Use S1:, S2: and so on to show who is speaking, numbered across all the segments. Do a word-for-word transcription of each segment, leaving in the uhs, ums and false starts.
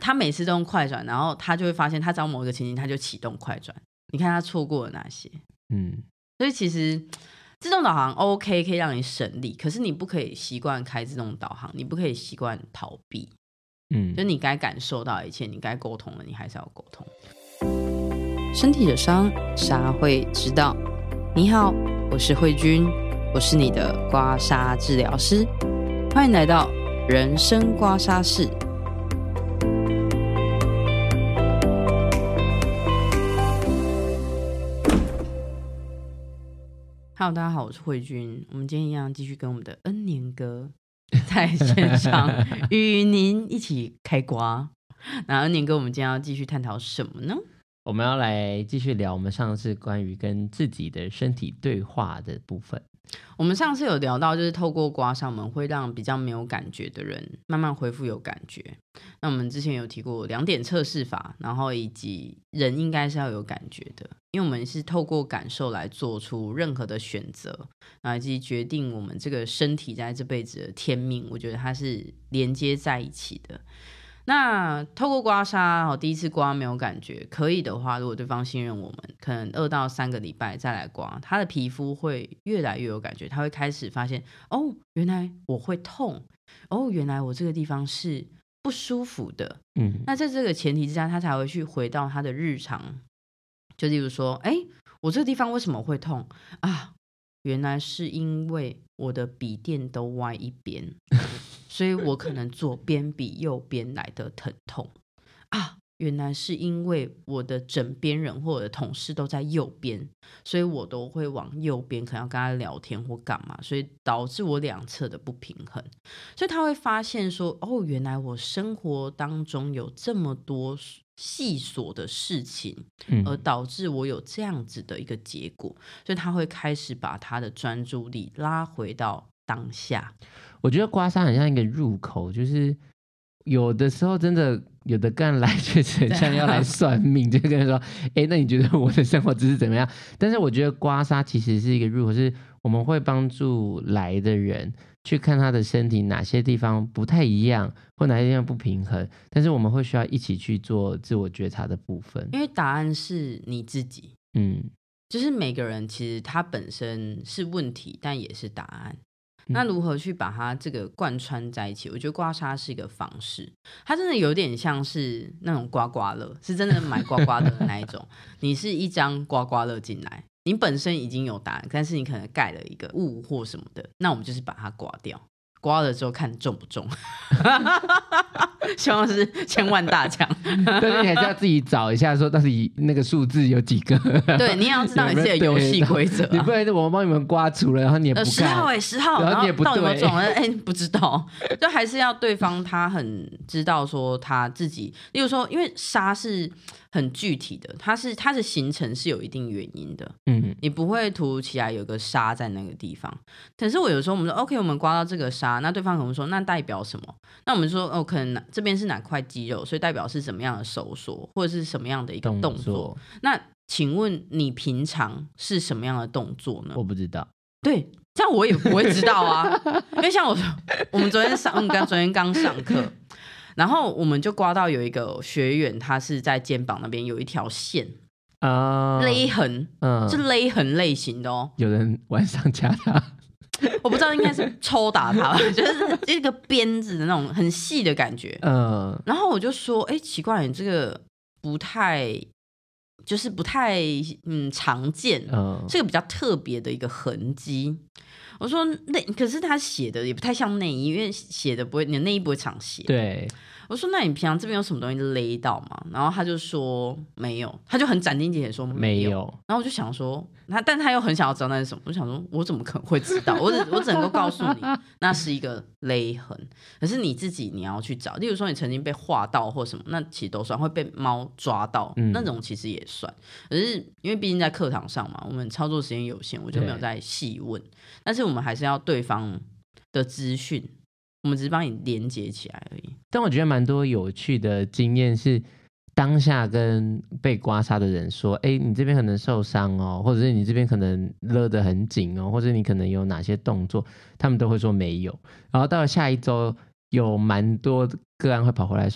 S1: 他每次都用快转，然后他就会发现他找某一个情境他就启动快转，你看他错过了哪些。嗯，所以其实自动导航 OK 可以让你省力，可是你不可以习惯开自动导航，你不可以习惯逃避。嗯，就你该感受到的一切，你该沟通的你还是要沟通。身体的伤，痧会知道。你好，我是慧君，我是你的刮痧治疗师，欢迎来到人生刮痧室。Hello， 大家好，我是慧君。我们今天一样继续跟我们的恩年哥在线上与您一起开刮。那恩年哥，我们今天要继续探讨什么呢？
S2: 我们要来继续聊我们上次关于跟自己的身体对话的部分。
S1: 我们上次有聊到，就是透过刮痧，我们会让比较没有感觉的人慢慢恢复有感觉。那我们之前有提过两点测试法，然后以及人应该是要有感觉的，因为我们是透过感受来做出任何的选择，然后以及决定我们这个身体在这辈子的天命，我觉得它是连接在一起的。那透过刮痧，第一次刮没有感觉，可以的话，如果对方信任我们，可能二到三个礼拜再来刮，他的皮肤会越来越有感觉，他会开始发现，哦，原来我会痛，哦，原来我这个地方是不舒服的。嗯，那在这个前提之下，他才会去回到他的日常，就例如说，哎，我这个地方为什么会痛啊？原来是因为我的笔电都歪一边。所以我可能左边比右边来的疼痛啊，原来是因为我的枕边人或我的同事都在右边，所以我都会往右边，可能要跟他聊天或干嘛，所以导致我两侧的不平衡。所以他会发现说，哦，原来我生活当中有这么多细琐的事情，而导致我有这样子的一个结果，所以他会开始把他的专注力拉回到当下。
S2: 我觉得刮痧很像一个入口，就是有的时候真的有的干来确实很像要来算命，就跟人说，哎，那你觉得我的生活只是怎么样？但是我觉得刮痧其实是一个入口，是我们会帮助来的人去看他的身体哪些地方不太一样，或哪些地方不平衡，但是我们会需要一起去做自我觉察的部分，
S1: 因为答案是你自己。嗯，就是每个人其实他本身是问题，但也是答案。那如何去把它这个贯穿在一起？我觉得刮痧是一个方式，它真的有点像是那种刮刮乐，是真的买刮刮乐的那一种。你是一张刮刮乐进来，你本身已经有答案，但是你可能盖了一个物或什么的，那我们就是把它刮掉，刮了之后看中不中。希望是千万大奖。
S2: 但是你还是要自己找一下说到底那个数字有几个。
S1: 对，你也要知道你自己的游戏规则、啊、
S2: 你不然我们帮你们刮除了，然后你也不看、呃、
S1: 十号哎、欸、十号，
S2: 然后你也不对，
S1: 到底有没有中哎、欸、不知道。就还是要对方他很知道说他自己，例如说因为痧是很具体的，它是它的形成是有一定原因的。嗯，你不会突如其来有个痧在那个地方。可是我有时候我们说 OK 我们刮到这个痧，那对方可能说那代表什么？那我们说哦可能这边是哪块肌肉，所以代表是什么样的收缩，或者是什么样的一个动作。动作那请问你平常是什么样的动作呢？
S2: 我不知道。
S1: 对，这样我也不会知道啊。因为像我我们昨天上我们刚昨天刚上课，然后我们就刮到有一个学员，他是在肩膀那边有一条线啊、uh, 勒痕，嗯，是勒痕类型的哦。
S2: 有人晚上掐他。
S1: 我不知道，应该是抽打他吧，就是一个鞭子的那种很细的感觉。嗯，然后我就说，哎，奇怪，你这个不太，就是不太嗯常见，嗯，是个比较特别的一个痕迹。我说内，可是他写的也不太像内衣，因为写的不会，你的内衣不会常写。
S2: 对。
S1: 我说那你平常这边有什么东西勒到吗？然后他就说没有，他就很斩钉截铁说没有。
S2: 没有。
S1: 然后我就想说他，但他又很想要知道那是什么。我就想说我怎么可能会知道？我只我只能够告诉你那是一个勒痕，可是你自己你要去找。例如说你曾经被划到或什么，那其实都算，会被猫抓到、嗯、那种其实也算。可是因为毕竟在课堂上嘛，我们操作时间有限，我就没有再细问。但是我们还是要对方的资讯，我们只是帮你连接起来而已。
S2: 但我觉得蛮多有趣的经验是当下跟被刮痧的人说，哎，你这边可能受伤哦，或者是你这边可能勒得很紧哦，或者你可能有哪些动作，他们都会说没有。然后到了下一周有蛮多个案会跑回来说，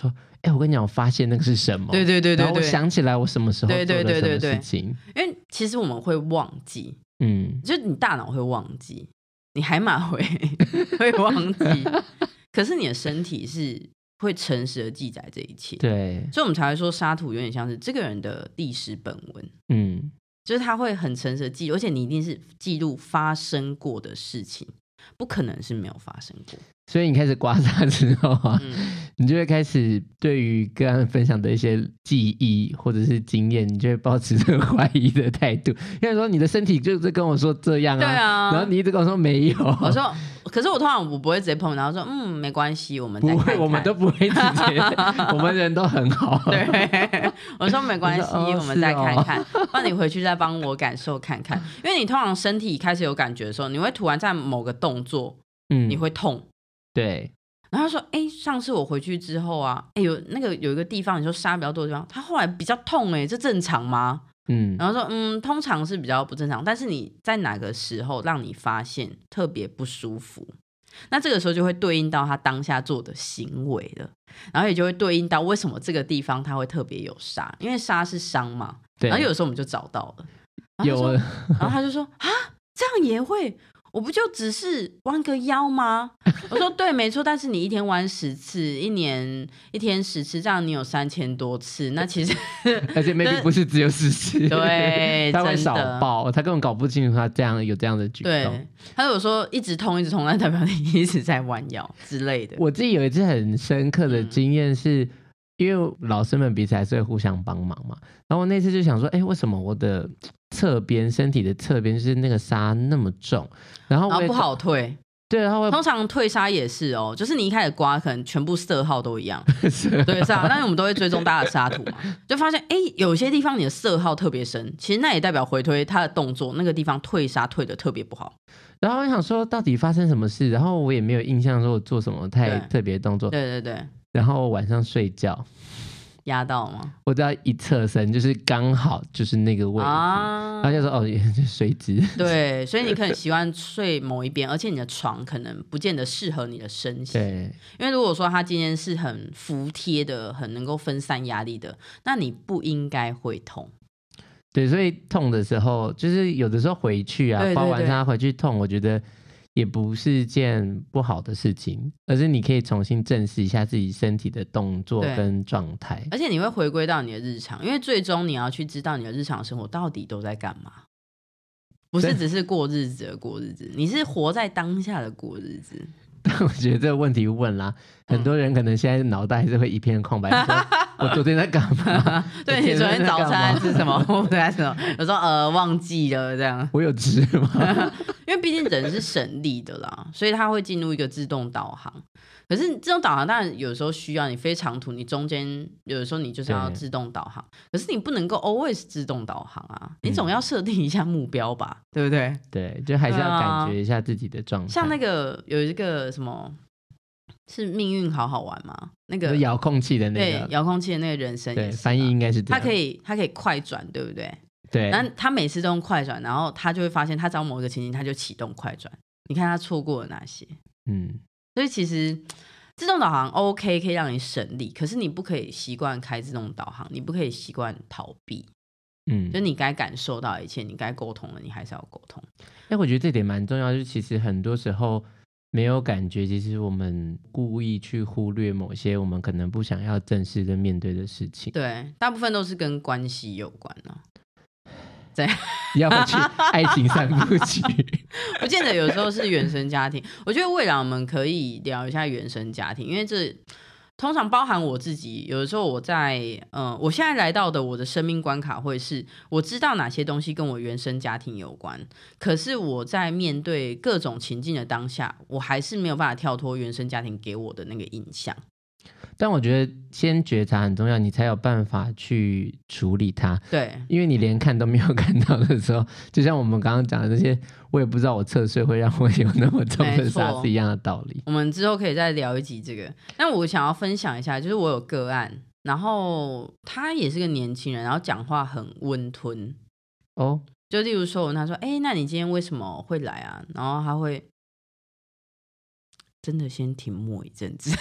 S2: 哎、欸，我跟你讲，我发现那个是什么？
S1: 对对对对对，
S2: 然后我想起来我什么时候做了什么事情。对对对对对，
S1: 因为其实我们会忘记，
S2: 嗯，
S1: 就是你大脑会忘记，你海马回会忘记，可是你的身体是会诚实的记载这一切。
S2: 对，
S1: 所以我们才会说沙土有点像是这个人的历史本文。
S2: 嗯，
S1: 就是他会很诚实的记录，而且你一定是记录发生过的事情，不可能是没有发生过。
S2: 所以你开始刮痧之后啊、嗯，你就会开始对于个案分享的一些记忆或者是经验，你就会抱持着怀疑的态度，因为说你的身体就是跟我说这样啊，
S1: 对啊，
S2: 然后你一直跟我说没有，
S1: 我说，可是我通常我不会直接碰，然后说嗯没关系，我们再看看。
S2: 不会，我们都不会直接，我们人都很好。
S1: 对，我说没关系，我, 哦、我们再看看，那、哦、你回去再帮我感受看看，因为你通常身体开始有感觉的时候，你会突然在某个动作，嗯，你会痛。
S2: 对，
S1: 然后他说：“哎、欸，上次我回去之后啊，哎、欸、有那个有一个地方，你说沙比较多的地方，他后来比较痛、欸，哎，这正常吗？嗯，然后说，嗯，通常是比较不正常，但是你在哪个时候让你发现特别不舒服？那这个时候就会对应到他当下做的行为了，然后也就会对应到为什么这个地方他会特别有沙，因为沙是伤嘛。然后有时候我们就找到了，然后有，然后他就说啊，这样也会。”我不就只是弯个腰吗？我说对，没错，但是你一天弯十次，一年一天十次，这样你有三千多次，那其实
S2: 而且 maybe 不是只有十次，
S1: 对，
S2: 他会少报，他根本搞不清楚他这样有这样的举动。
S1: 对，他有说一直痛一直痛，那代表你一直在弯腰之类的。
S2: 我自己有一次很深刻的经验是。嗯，因为老师们彼此还是会互相帮忙嘛，然后我那次就想说，哎，为什么我的侧边身体的侧边就是那个沙那么重，然后我
S1: 然后不好退。
S2: 对，然后
S1: 通常退沙也是哦，就是你一开始刮可能全部色号都一样，对是啊，但是我们都会追踪大家的沙土嘛，就发现哎，有些地方你的色号特别深，其实那也代表回推它的动作那个地方退沙退的特别不好。
S2: 然后我想说到底发生什么事，然后我也没有印象说我做什么太特别的动作。
S1: 对对对。
S2: 然后晚上睡觉
S1: 压到吗？
S2: 我只要一侧身就是刚好就是那个位置、啊、然后就说哦睡姿。
S1: 对，所以你可能习惯睡某一边，而且你的床可能不见得适合你的身形。
S2: 对，
S1: 因为如果说他今天是很服帖的，很能够分散压力的，那你不应该会痛。
S2: 对，所以痛的时候就是有的时候回去啊，包完他回去痛，我觉得也不是件不好的事情，而是你可以重新正视一下自己身体的动作跟状态，
S1: 而且你会回归到你的日常，因为最终你要去知道你的日常生活到底都在干嘛，不是只是过日子的过日子，你是活在当下的过日子。
S2: 但我觉得这个问题问啦，很多人可能现在脑袋还是会一片空白，说我昨天在干嘛？
S1: 对，你昨天早餐吃什么？我昨天吃什么？有时候呃忘记了这样。
S2: 我有吃吗？
S1: 因为毕竟人是省力的啦，所以它会进入一个自动导航。可是自动导航当然有时候需要你飞长途，你中间有的时候你就是要自动导航，可是你不能够 always 自动导航啊，你总要设定一下目标吧，嗯、对不对？
S2: 对，就还是要感觉一下自己的状态。
S1: 像那个有一个什么是命运好好玩吗？那个
S2: 遥控器的那个，
S1: 对，遥控器的那个人生也是，
S2: 对，翻译应该是这样。
S1: 它可以它可以快转，对不对？
S2: 对，
S1: 然后他每次都用快转，然后他就会发现他找某一个情境他就启动快转，你看他错过了哪些。嗯，所以其实自动导航 OK 可以让你省力，可是你不可以习惯开自动导航，你不可以习惯逃避。嗯，就你该感受到一切，你该沟通的你还是要沟通。
S2: 哎，我觉得这点蛮重要，就是其实很多时候没有感觉，其实我们故意去忽略某些我们可能不想要正视跟面对的事情。
S1: 对，大部分都是跟关系有关啊。对，
S2: 要不去爱情三部曲
S1: 不见得有时候是原生家庭。我觉得未来我们可以聊一下原生家庭，因为这通常包含我自己。有的时候我在呃，我现在来到的我的生命关卡会是我知道哪些东西跟我原生家庭有关，可是我在面对各种情境的当下，我还是没有办法跳脱原生家庭给我的那个印象。
S2: 但我觉得先觉察很重要，你才有办法去处理它。
S1: 对，
S2: 因为你连看都没有看到的时候，就像我们刚刚讲的这些，我也不知道我侧睡会让我有那么重的沙是一样的道理。
S1: 我们之后可以再聊一集这个。那我想要分享一下，就是我有个案，然后他也是个年轻人，然后讲话很温吞哦。就例如说我问他说，哎，那你今天为什么会来啊？然后他会真的先停默一阵子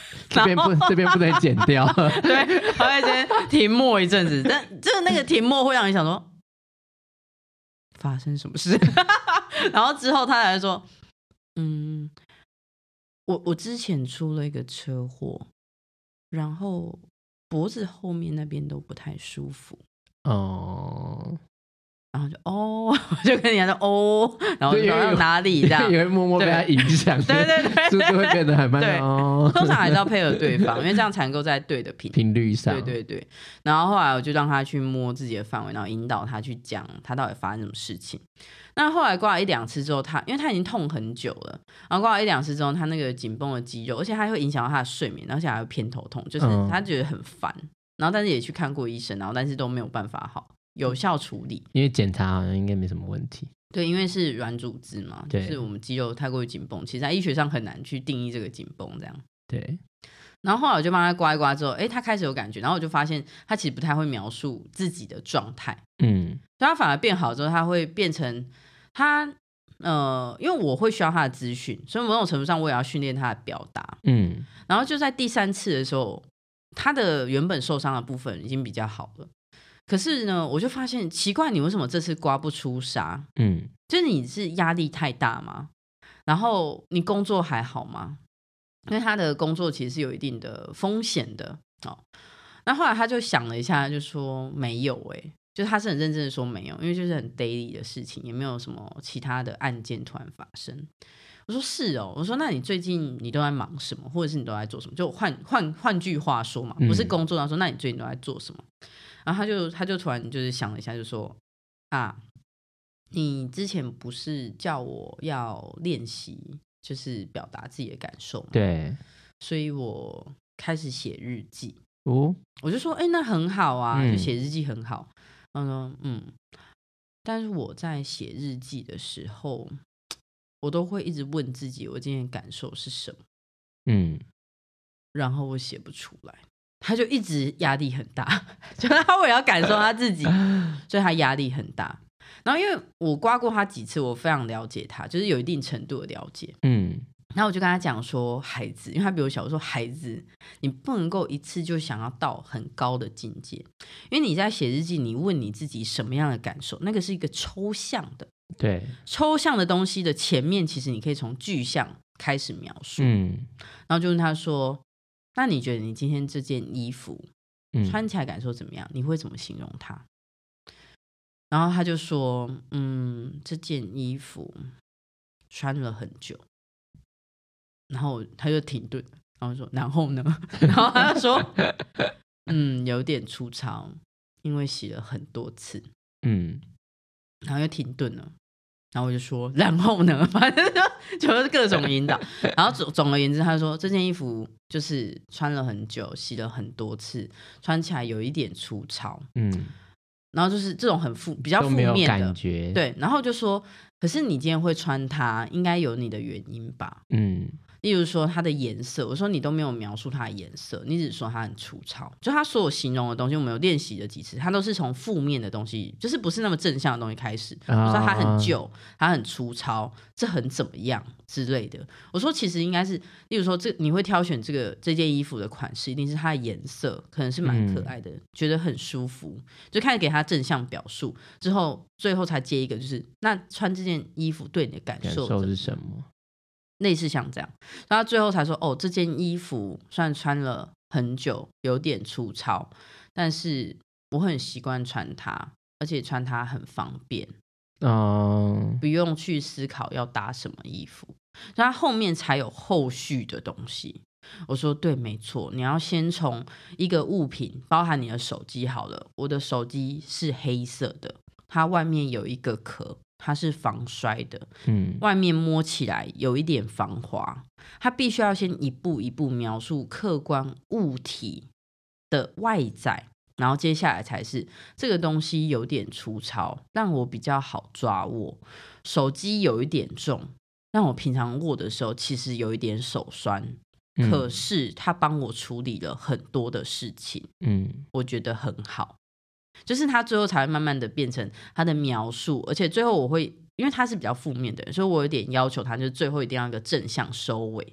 S2: 这边不这边不能剪掉。
S1: 对，他会先停默一阵子，但就是那个停默会让你想说发生什么事，然后之后他才说，嗯，我我之前出了一个车祸，然后脖子后面那边都不太舒服。哦。然后就哦，我就跟人家说哦，然后就说到哪里这样，
S2: 也会默默被他影响，
S1: 对对对，
S2: 速度会变得很慢。
S1: 对，
S2: 哦，
S1: 通常还是要配合对方，因为这样才能够在对的频
S2: 频率上。
S1: 对对对。然后后来我就让他去摸自己的范围，然后引导他去讲他到底发生什么事情。那后来刮了一两次之后，他因为他已经痛很久了，然后刮了一两次之后，他那个紧绷的肌肉，而且他会影响到他的睡眠，而且还会偏头痛，就是他觉得很烦。嗯、然后但是也去看过医生，然后但是都没有办法好。有效处理，
S2: 因为检查好像应该没什么问题。
S1: 对，因为是软组织嘛，就是我们肌肉太过于紧绷，其实在医学上很难去定义这个紧绷这样。
S2: 对。
S1: 然后后来我就帮他刮一刮之后，哎，他开始有感觉，然后我就发现他其实不太会描述自己的状态，嗯，所以他反而变好之后，他会变成他呃，因为我会需要他的资讯，所以某种程度上我也要训练他的表达，嗯，然后就在第三次的时候，他的原本受伤的部分已经比较好了。可是呢，我就发现奇怪，你为什么这次刮不出痧？嗯，就是你是压力太大吗？然后你工作还好吗？因为他的工作其实是有一定的风险的。哦，那后来他就想了一下，就说没有哎、欸，就是他是很认真的说没有，因为就是很 daily 的事情，也没有什么其他的案件突然发生。我说是哦，我说那你最近你都在忙什么，或者是你都在做什么？就换换换句话说嘛，不是工作上说，那你最近都在做什么？然后他就他就突然就是想了一下，就说啊，你之前不是叫我要练习，就是表达自己的感受吗？
S2: 对，
S1: 所以我开始写日记。哦，我就说，哎、欸，那很好啊，嗯、就写日记很好。他说，嗯，但是我在写日记的时候，我都会一直问自己，我今天的感受是什么？嗯，然后我写不出来。他就一直压力很大，就是他为了要感受他自己，所以他压力很大。然后因为我刮过他几次，我非常了解他，就是有一定程度的了解。嗯，然后我就跟他讲说，孩子，因为他比我小，我说孩子，你不能够一次就想要到很高的境界，因为你在写日记，你问你自己什么样的感受，那个是一个抽象的，
S2: 对，
S1: 抽象的东西的前面，其实你可以从具象开始描述。嗯，然后就问他说，那你觉得你今天这件衣服穿起来感受怎么样？嗯、你会怎么形容它？然后他就说，嗯，这件衣服穿了很久。然后他就停顿，然后说，然后呢？然后他就说，嗯，有点粗糙，因为洗了很多次。嗯，然后又停顿了。然后我就说，然后呢？反正就就是各种引导。然后总总而言之，他说这件衣服就是穿了很久，洗了很多次，穿起来有一点粗糙。嗯，然后就是这种很负比较负面的
S2: 感觉。
S1: 对，然后就说，可是你今天会穿它，应该有你的原因吧？嗯。例如说它的颜色，我说你都没有描述它的颜色，你只说它很粗糙，就它所有形容的东西，我们有练习了几次，它都是从负面的东西，就是不是那么正向的东西开始。我说它很旧，它很粗糙，这很怎么样之类的。我说其实应该是，例如说这你会挑选这个这件衣服的款式，一定是它的颜色可能是蛮可爱的，嗯、觉得很舒服，就开始给它正向表述，之后最后才接一个，就是那穿这件衣服对你的感受
S2: 感受是什么？
S1: 类似像这样，然后最后才说，哦，这件衣服虽然穿了很久，有点粗糙，但是我很习惯穿它，而且穿它很方便，嗯，不用去思考要搭什么衣服，所以它后面才有后续的东西。我说对，没错，你要先从一个物品，包含你的手机好了，我的手机是黑色的，它外面有一个壳。它是防摔的，嗯，外面摸起来有一点防滑，它必须要先一步一步描述客观物体的外在，然后接下来才是这个东西有点粗糙，让我比较好抓握，手机有一点重，让我平常握的时候其实有一点手酸，嗯、可是它帮我处理了很多的事情，嗯，我觉得很好。就是他最后才会慢慢的变成他的描述，而且最后我会，因为他是比较负面的人，所以我有点要求他，就是最后一定要一个正向收尾。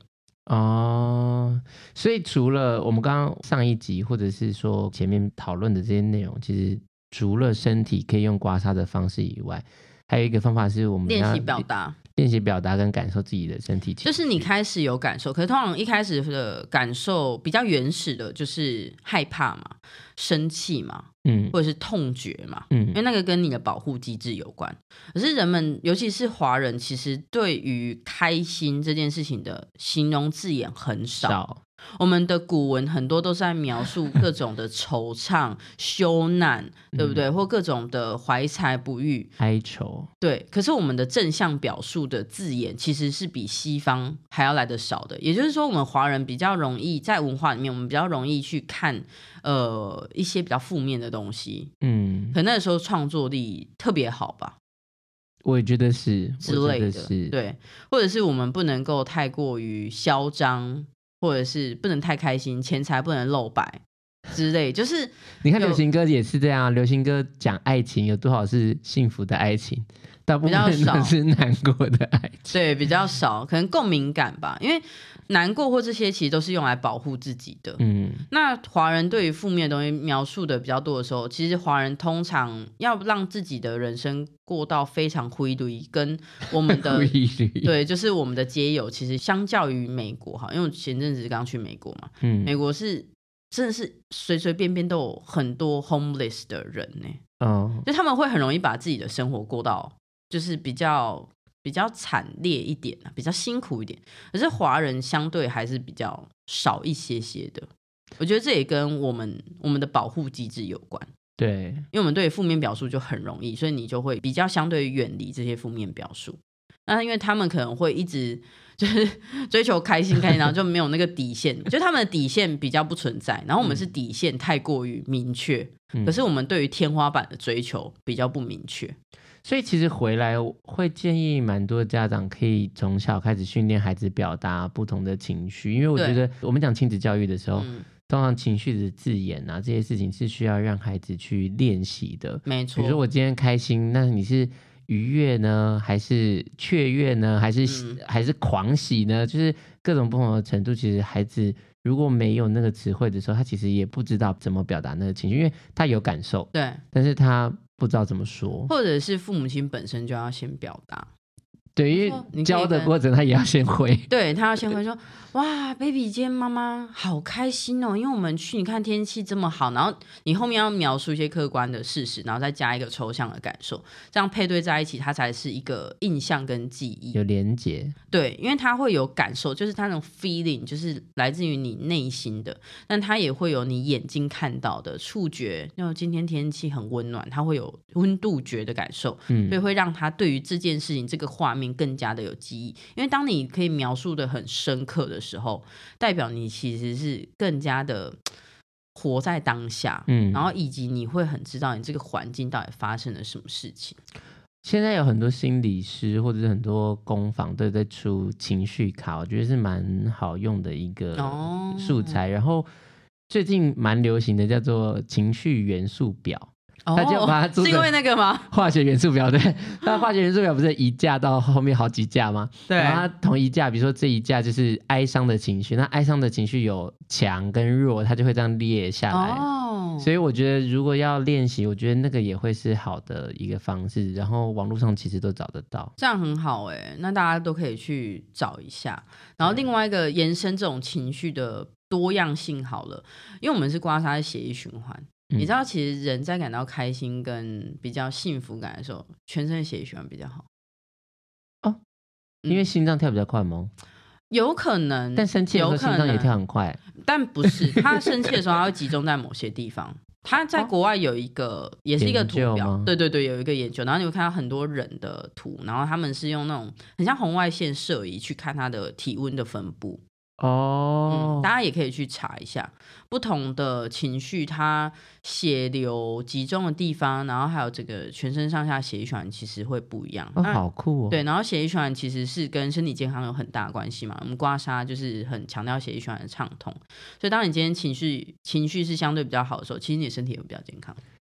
S2: 哦，所以除了我们刚刚上一集或者是说前面讨论的这些内容，其实除了身体可以用刮痧的方式以外，还有一个方法是我们
S1: 练习表达，
S2: 练习表达跟感受自己的身体情绪，
S1: 就是你开始有感受，可是通常一开始的感受比较原始的，就是害怕嘛、生气嘛，嗯，或者是痛觉嘛，嗯，因为那个跟你的保护机制有关。可是人们，尤其是华人，其实对于开心这件事情的形容字眼很少。少我们的古文很多都是在描述各种的惆怅、羞难，对不对？嗯、或各种的怀才不遇、
S2: 哀愁。
S1: 对，可是我们的正向表述的字眼其实是比西方还要来得少的。也就是说，我们华人比较容易在文化里面，我们比较容易去看呃一些比较负面的东西。嗯，可那时候创作力特别好吧？
S2: 我也觉得是
S1: 之类的，是对，或者是我们不能够太过于嚣张。或者是不能太开心，钱财不能露白之类，就是
S2: 你看流行歌也是这样，流行歌讲爱情有多少是幸福的爱情，大部分都是难过的爱情，
S1: 对，比较少，可能共鸣感吧，因为难过或这些其实都是用来保护自己的。嗯，那华人对于负面的东西描述的比较多的时候，其实华人通常要让自己的人生过到非常灰绿，跟我们的对，就是我们的街友，其实相较于美国哈，因为我前阵子刚去美国嘛，嗯，美国是真的是随随便便都有很多 homeless 的人呢，哦，就他们会很容易把自己的生活过到就是比较。比较惨烈一点，比较辛苦一点，可是华人相对还是比较少一些些的。我觉得这也跟我们我们的保护机制有关。
S2: 对，
S1: 因为我们对负面表述就很容易，所以你就会比较相对远离这些负面表述。那因为他们可能会一直就是追求开心开心，然后就没有那个底线，就他们的底线比较不存在，然后我们是底线太过于明确，嗯，可是我们对于天花板的追求比较不明确。
S2: 所以其实回来会建议蛮多家长可以从小开始训练孩子表达不同的情绪，因为我觉得我们讲亲子教育的时候，嗯，通常情绪的字眼啊这些事情是需要让孩子去练习的。
S1: 没错，
S2: 比如说我今天开心，那你是愉悦呢，还是雀跃呢，还是、嗯、还是狂喜呢？就是各种不同的程度，其实孩子如果没有那个词汇的时候，他其实也不知道怎么表达那个情绪，因为他有感受，
S1: 对，
S2: 但是他不知道怎么说，
S1: 或者是父母亲本身就要先表达。
S2: 对，因为教的过程他也要先回，
S1: 对，他要先回说，哇 baby 今天妈妈好开心哦，因为我们去你看天气这么好，然后你后面要描述一些客观的事实，然后再加一个抽象的感受，这样配对在一起，它才是一个印象跟记忆
S2: 有连结。
S1: 对，因为他会有感受，就是他那种 feeling 就是来自于你内心的，但他也会有你眼睛看到的触觉，因为今天天气很温暖，他会有温度觉的感受，嗯，所以会让他对于这件事情这个画面更加的有记忆。因为当你可以描述的很深刻的时候，代表你其实是更加的活在当下，嗯，然后以及你会很知道你这个环境到底发生了什么事情。
S2: 现在有很多心理师或者是很多工坊都在出情绪卡，我觉得是蛮好用的一个素材，哦，然后最近蛮流行的叫做情绪元素表，他就把它做
S1: 是因为那个吗？
S2: 化学元素表，对，那化学元素表不是一架到后面好几架吗？
S1: 对，
S2: 然后它同一架，比如说这一架就是哀伤的情绪，那哀伤的情绪有强跟弱，它就会这样列下来。哦，所以我觉得如果要练习，我觉得那个也会是好的一个方式。然后网络上其实都找得到，
S1: 这样很好哎，欸，那大家都可以去找一下。然后另外一个延伸这种情绪的多样性好了，因为我们是刮痧血液循环。你知道其实人在感到开心跟比较幸福感的时候，全身的血液循环比较好
S2: 哦，因为心脏跳比较快吗？
S1: 有可能，
S2: 但生气的时候心脏也跳很快，
S1: 但不是，他生气的时候他会集中在某些地方。他在国外有一个，哦，也是一个图表，对对对，有一个研究，然后你会看到很多人的图，然后他们是用那种很像红外线摄仪去看他的体温的分布。哦，嗯，大家也可以去查一下不同的情绪它血流集中的地方，然后还有这个全身上下血液循环其实会不一样。
S2: 哦，好酷哦。
S1: 对，然后血液循环其实是跟身体健康有很大的关系嘛，我们刮痧就是很强调血液循环的畅通，所以当你今天情绪情绪是相对比较好的时候，其实你的身体也会比较健康。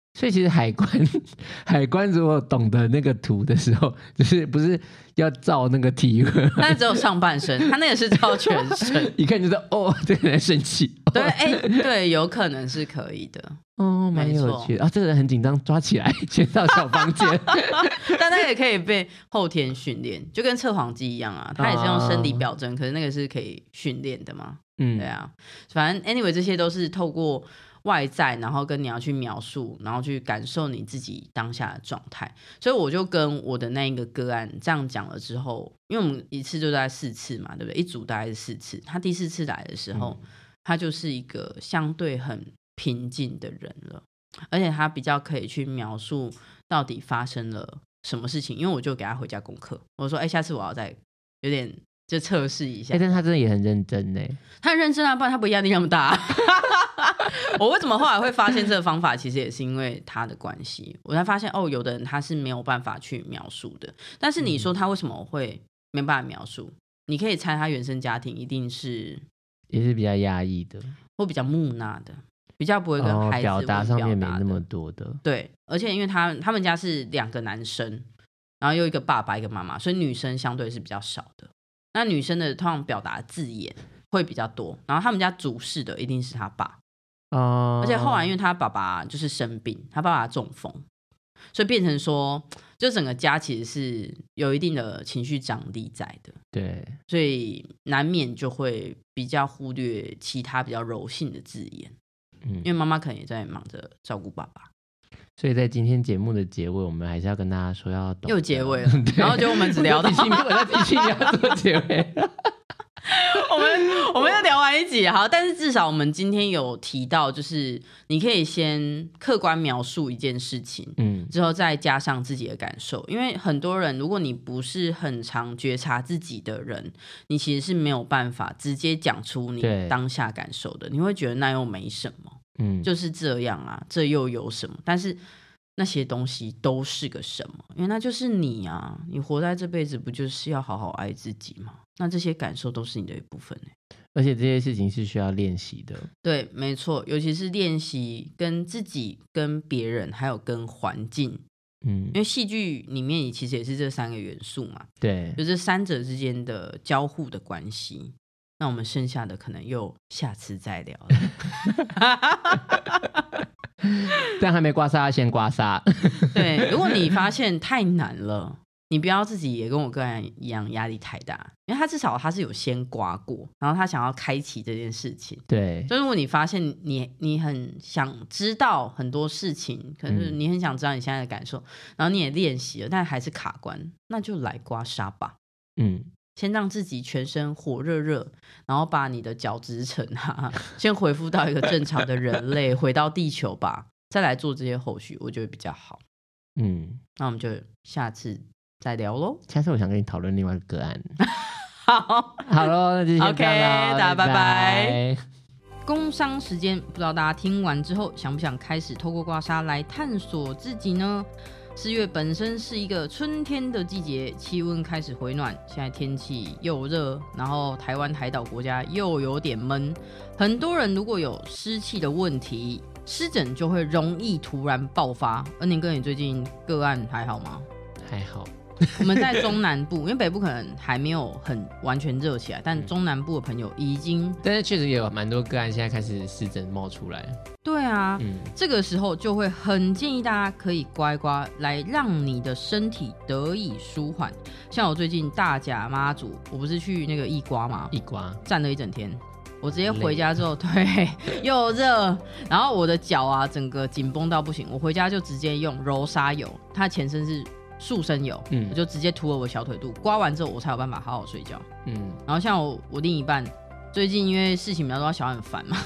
S2: 所以其实海关海关如果懂得那个图的时候，就是不是要照那个体温，
S1: 但只有上半身，他那个是照全身，
S2: 一看就是哦，这个人生气。
S1: 对，哎、欸，对，有可能是可以的。
S2: 哦，蛮有趣的啊！这个人很紧张，抓起来，先到小房间。
S1: 但他也可以被后天训练，就跟测谎机一样啊，他也是用生理表征，哦、可是那个是可以训练的嘛。嗯，对啊，反正 anyway 这些都是透过外在，然后跟你要去描述，然后去感受你自己当下的状态。所以我就跟我的那一个个案这样讲了之后，因为我们一次就在四次嘛，对不对？一组大概是四次，他第四次来的时候，嗯、他就是一个相对很平静的人了，而且他比较可以去描述到底发生了什么事情。因为我就给他回家功课，我说：“哎、欸，下次我要再有点。”就测试一下，
S2: 欸，但他真的也很认真呢。
S1: 他很认真啊，不然他不会压力那么大。我为什么后来会发现这个方法，其实也是因为他的关系，我才发现哦，有的人他是没有办法去描述的。但是你说他为什么会没办法描述？嗯、你可以猜他原生家庭一定是
S2: 也是比较压抑的，
S1: 或比较木讷的，比较不会跟孩子
S2: 表达上面没那么多的。
S1: 对，而且因为他他们家是两个男生，然后又一个爸爸一个妈妈，所以女生相对是比较少的。那女生的通常表达字眼会比较多，然后他们家主事的一定是他爸，哦，而且后来因为他爸爸就是生病，他爸爸中风，所以变成说，就整个家其实是有一定的情绪张力在的，
S2: 对，
S1: 所以难免就会比较忽略其他比较柔性的字眼，嗯，因为妈妈可能也在忙着照顾爸爸。
S2: 所以在今天节目的结尾，我们还是要跟大家说要懂。
S1: 又结尾了，然后就我们只聊到，
S2: 我在提醒你要做结尾。
S1: 我们我们要聊完一集，好，但是至少我们今天有提到，就是你可以先客观描述一件事情，嗯，之后再加上自己的感受，因为很多人，如果你不是很常觉察自己的人，你其实是没有办法直接讲出你当下感受的，你会觉得那又没什么。嗯，就是这样啊，这又有什么？但是那些东西都是个什么？因为那就是你啊，你活在这辈子不就是要好好爱自己吗？那这些感受都是你的一部分，
S2: 而且这些事情是需要练习的。
S1: 对，没错，尤其是练习跟自己、跟别人，还有跟环境。嗯，因为戏剧里面其实也是这三个元素嘛。
S2: 对，
S1: 就这三者之间的交互的关系。那我们剩下的可能又下次再聊了。
S2: 但还没刮痧，先刮痧。
S1: 对，如果你发现太难了，你不要自己也跟我个人一样压力太大，因为他至少他是有先刮过，然后他想要开启这件事情。
S2: 对，
S1: 所以如果你发现你你很想知道很多事情，可是你很想知道你现在的感受，嗯、然后你也练习了，但还是卡关，那就来刮痧吧。嗯。先让自己全身火热热，然后把你的角质层啊，先恢复到一个正常的人类，回到地球吧，再来做这些后续，我觉得比较好。嗯，那我们就下次再聊咯。
S2: 下次我想跟你讨论另外一个个案。
S1: 好，
S2: 好咯，那就先这样咯。
S1: OK， 大家拜拜。工商时间，不知道大家听完之后，想不想开始透过刮痧来探索自己呢？四月本身是一个春天的季节，气温开始回暖，现在天气又热，然后台湾海岛国家又有点闷，很多人如果有湿气的问题，湿疹就会容易突然爆发。恩宁哥，你最近个案还好吗？
S2: 还好。
S1: 我们在中南部，因为北部可能还没有很完全热起来，但中南部的朋友已经，
S2: 但是确实也有蛮多个案现在开始湿疹冒出来。
S1: 对啊，嗯，这个时候就会很建议大家可以刮一刮，来让你的身体得以舒缓。像我最近大甲妈祖，我不是去那个一刮吗？
S2: 一刮
S1: 站了一整天，我直接回家之后，对，又热，然后我的脚啊整个紧绷到不行，我回家就直接用柔沙油，它前身是束身油，嗯，我就直接涂了我小腿肚，刮完之后我才有办法好好睡觉。嗯，然后像我我另一半最近因为事情比较多，小孩很烦嘛。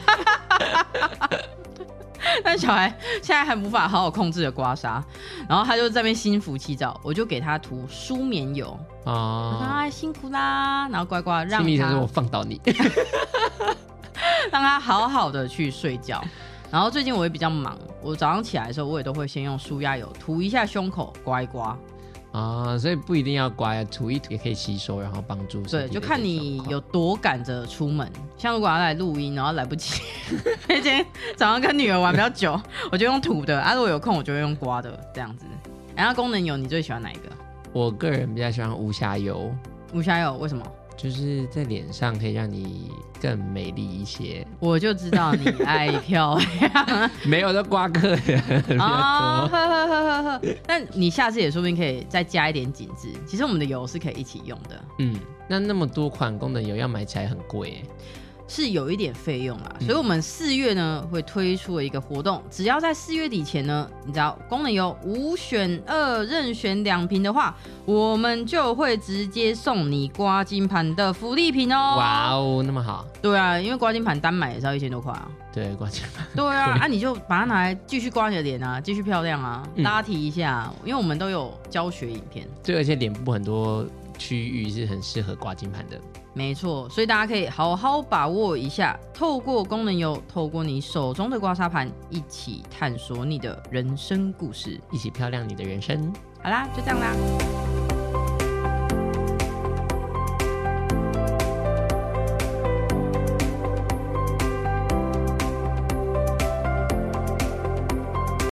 S1: 但小孩现在还无法好好控制的刮痧，然后他就在那边心浮气躁，我就给他涂舒眠油啊，我说哎辛苦啦，然后乖乖让他，心
S2: 里想说我放倒你，
S1: 让他好好的去睡觉。然后最近我也比较忙，我早上起来的时候我也都会先用舒压油涂一下胸口刮一刮，
S2: 啊、哦，所以不一定要刮，涂一涂也可以吸收，然后帮助身体的
S1: 对，就看你
S2: 状况
S1: 有多赶着出门。像如果要来录音，然后来不及，因为今天早上跟女儿玩比较久，我就用涂的。啊，如果有空，我就会用刮的这样子。然后功能油，你最喜欢哪一个？
S2: 我个人比较喜欢无瑕油。
S1: 无瑕油为什么？
S2: 就是在脸上可以让你更美丽一些。
S1: 我就知道你爱漂亮。
S2: 没有，都刮客人比较多。
S1: 哦，呵呵呵呵呵。但你下次也说不定可以再加一点紧致。其实我们的油是可以一起用的。
S2: 嗯，那那么多款功能油要买起来很贵耶。
S1: 是有一点费用啦，所以我们四月呢会推出了一个活动，只要在四月底前呢，你知道功能油五选二任选两瓶的话，我们就会直接送你刮金盘的福利品哦。
S2: 哇哦，那么好。
S1: 对啊，因为刮金盘单买也是要一千多块啊。
S2: 对，刮金盘。
S1: 对啊，啊你就把它拿来继续刮你的脸啊，继续漂亮啊，拉提一下，因为我们都有教学影片。
S2: 对，而且脸部很多区域是很适合刮金盘的。
S1: 没错，所以大家可以好好把握一下，透过功能油，透过你手中的刮痧盘，一起探索你的人生故事，
S2: 一起漂亮你的人生。
S1: 好啦，就这样啦。